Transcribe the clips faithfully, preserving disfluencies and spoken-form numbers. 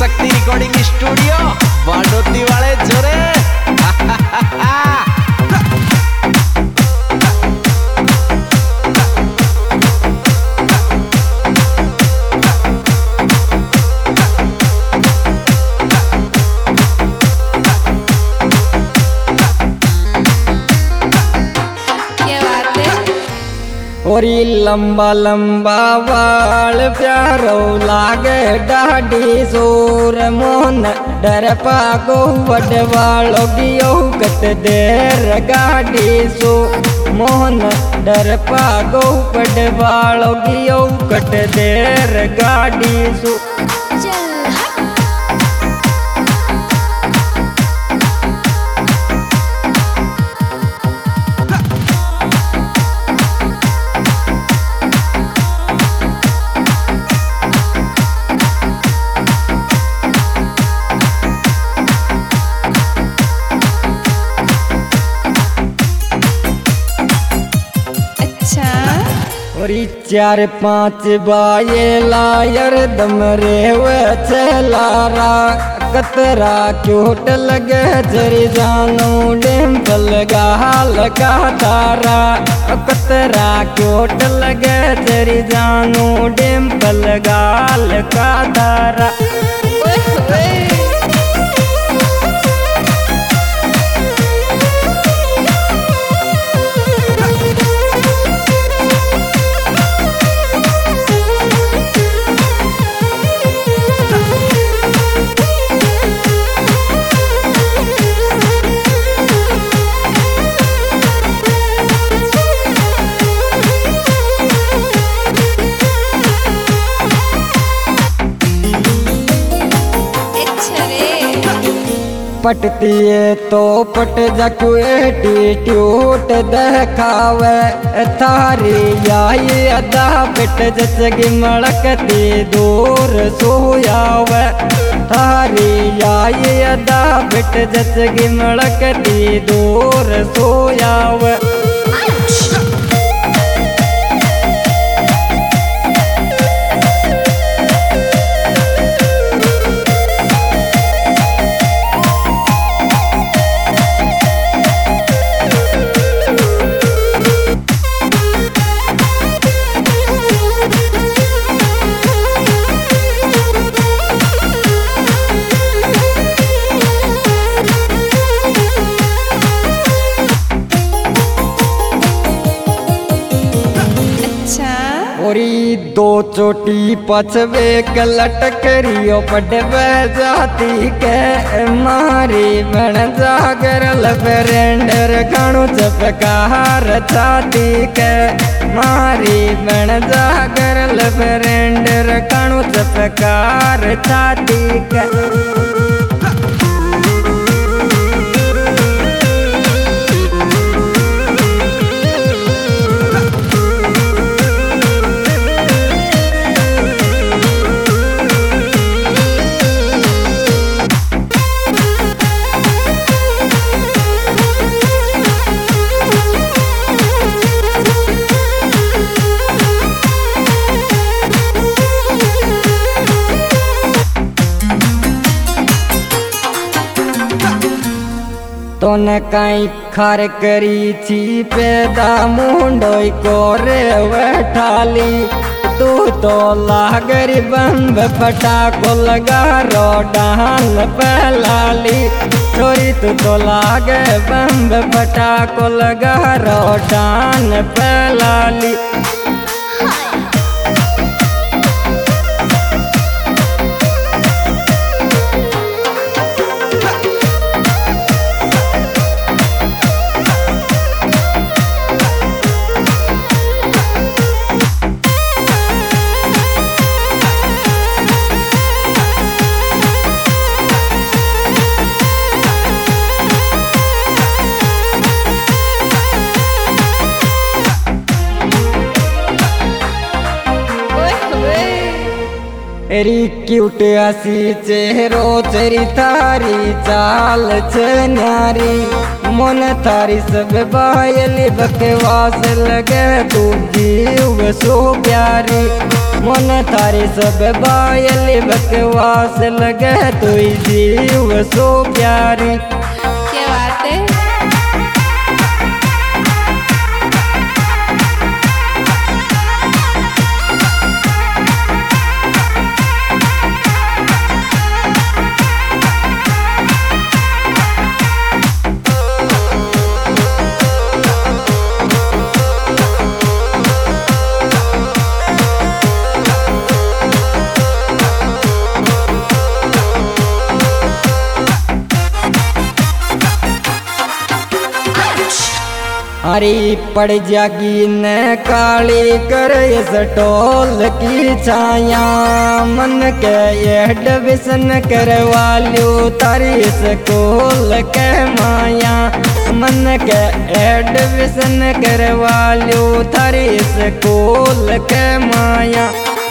शक्ति recording studio बाडोती वाले जोरे। ओरी लंबा लंबा बाल प्यारो लागे डाढ़ी जोर मोहन डर पागो बड़ वालों गियो कत देर गाड़ी सो मोहन डर पागो बड़ वालों गियो कत देर गाड़ी सो। चार पाँच बाये लायर दम रे लारा कतरा चोट लगे जरी जानू डिम्पल गाल का तारा कतरा चोट लगे जरी जानू डिम्पल गाल का तारा। पटती तो पट जकू एटीट्यूट दिखावे थारी आई अदा पिट जचगी मड़कती दूर सोयावे थारी आई अदा पिट जचगी मड़कती दूर सोयावे। ओरी दो चोटी पछवे कलट करियो पड़वे जाती के मारी बन जागर लबरेंडर घणु चपकार छाती के मारी बन जागर लबरेंडर घणु चपकार छाती के। तोने कई खार करी छी पैदा मुंडोई कोरे वठाली तू तो लागरी बंब फटाको लगा रो डाल पलाली छोरी तू तो लागे बंब फटाको लगा रो डाल पलाली। एरी क्यूट हसी चेहरो चेरी थारी चाल छ न्यारी मन थारी सब बायली बकवास लगे तू जीव सो प्यारी। मन थारी सब बायली बकवास लगे तू जीव सो प्यारी। क्या बात है। हरी पड़ जागी न काली कर सटोल की छाया। मन के एडमिशन करवालू तारी स्कूल के माया। मन के एडमिशन करवालू तारी स्कूल के माया।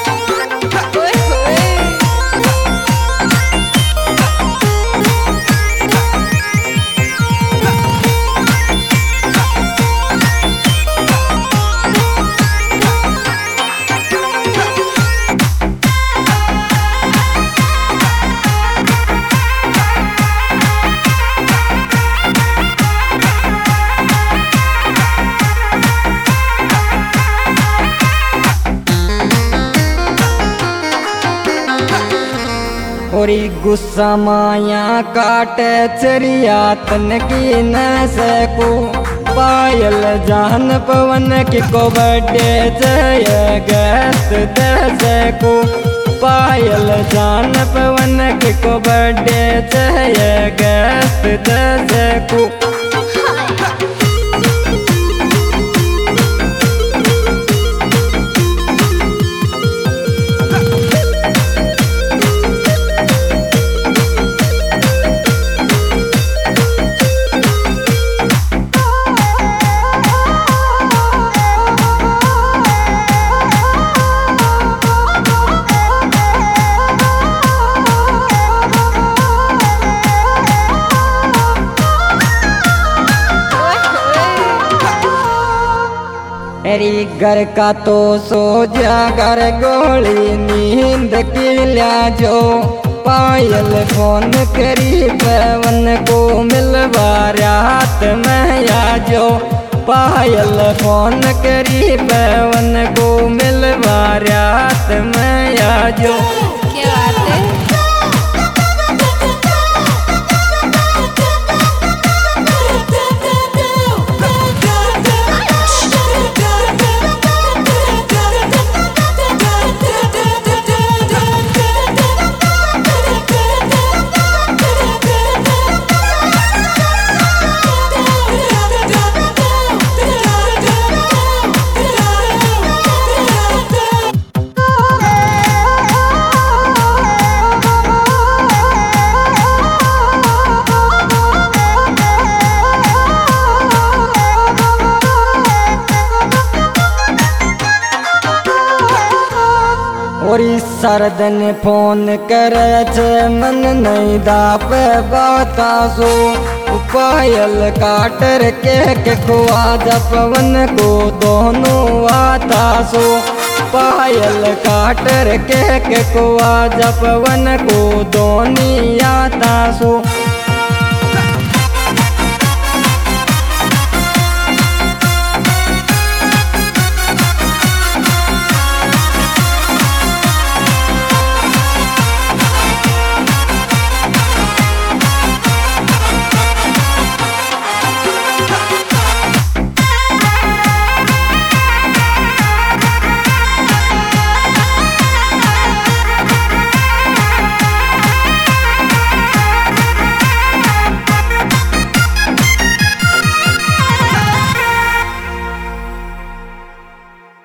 ओरी गुस्सा माया काटे चरिया तन की न सकू। पायल जान पवन की को बड़े जय गस्त दे सकू। पायल जान पवन की को बड़े जय गस्त दे सकू। तेरी घर का तो सो जा घर गोली नींद की लिया जो। पायल फोन करी पवन को मिलवा रात में आ जो। पायल फोन करी पवन को मिलवा रात में आ जो। क्या बात है। ओरी सरदन फोन करे छे मन नहीं दाप बाता सो। पायल काटर के के खुआ पवन को दोनों आता सो। पायल काटर के के खुआ पवन को दोनों आता सो।